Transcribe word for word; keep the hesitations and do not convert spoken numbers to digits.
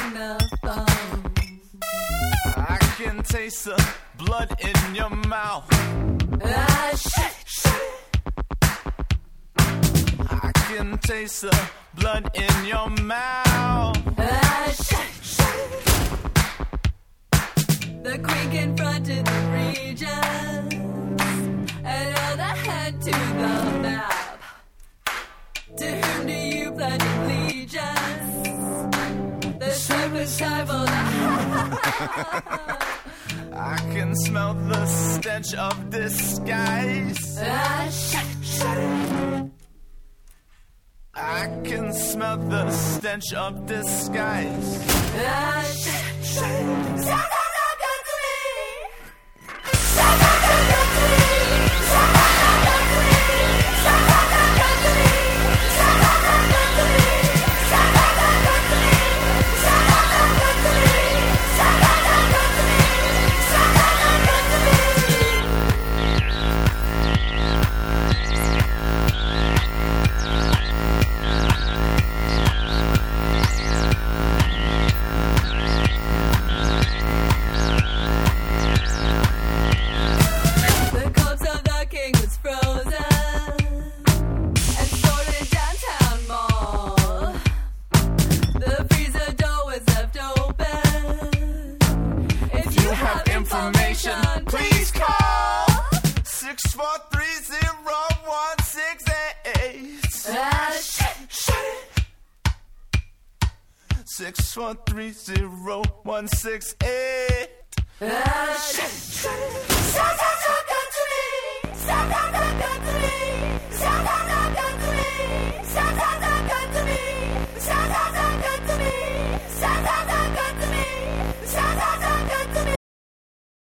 on the phone. I can taste the blood in your mouth. Ah, shut it, shut it. I can taste the blood in your mouth. Ah, shut it, shut it. The creek in front of the Regents, and all the head to the map. To whom do you pledge allegiance? The shepherd's time for the I can smell the stench of disguise. Ah, shut it, shut it. I can smell the stench of disguise. Ah, shut it, shut it. Sounds so good to me. Please call six four three zero one six eight. Ah, shut it, shut it. six four three zero one six eight. Ah, shut it, shut it. Sounds so good to me. Sounds so good to me. Sounds so good to me. Sounds so good to me. Sounds so good to me.